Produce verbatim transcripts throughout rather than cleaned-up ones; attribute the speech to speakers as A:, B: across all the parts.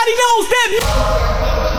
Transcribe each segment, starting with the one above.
A: Everybody knows that.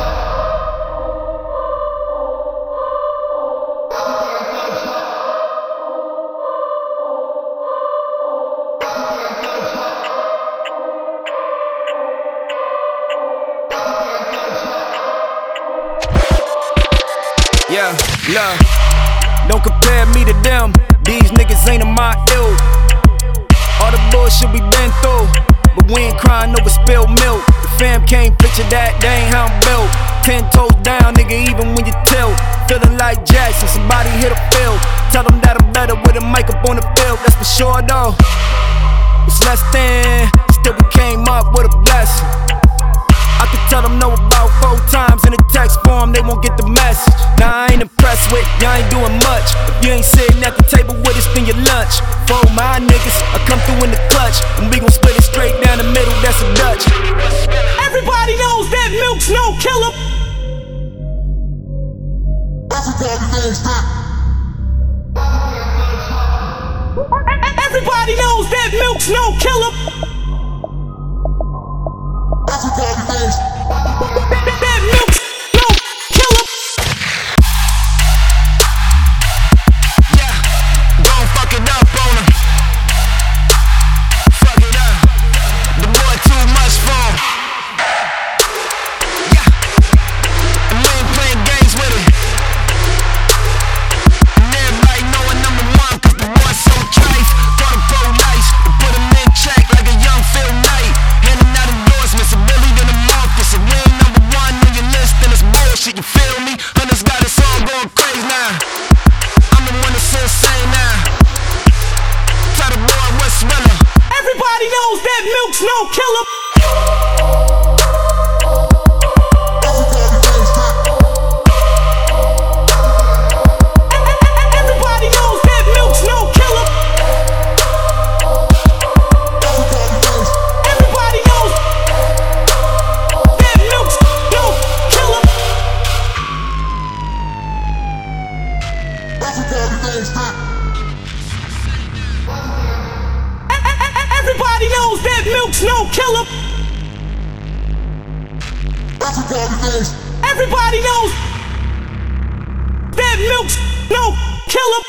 B: Yeah, love. Don't compare me to them. These niggas ain't in my ilk. All the bullshit we been through, but we ain't crying over spilled milk. The fam can't picture that, they ain't how I'm built. Ten toes down, nigga, even when you tilt. Feeling like Jackson, somebody hit a field. Tell them that I'm better with a mic up on the field. That's for sure though. It's less than, still we came up with a blessing. I could tell them no about four times in the text form, they won't get the message. Nah, I ain't impressed with, y'all ain't doing much. If you ain't sitting at the table with us, then your lunch. For my niggas, I come through in the clutch, and we gon' split it straight down the middle, that's a Dutch.
A: Everybody knows that milk's no killer.
C: Everybody knows that.
A: Everybody knows that milk's no killer.
C: Everybody knows
A: that milk's no killer.
B: Yeah, gon' fuck it up on him. Fuck it up. The boy too much for him. Yeah, and we ain't playing games with it. And everybody knowing I'm the one, cause the boy so trife. Call the police and put him in check like a young Phil Knight. Handing out endorsements, a million in the market. So we ain't number one on your list, then it's bullshit, you feel me? Hunters got us all going crazy now. I'm the one that's insane now. Tell the boy what's realer.
A: Everybody knows that milk's no killer. Everybody knows that milk's no killer. Everybody knows that milk's no killer.
C: Everybody knows that.
A: Everybody knows that milk's no killer.
C: Everybody knows.
A: Everybody knows that milk's no killer.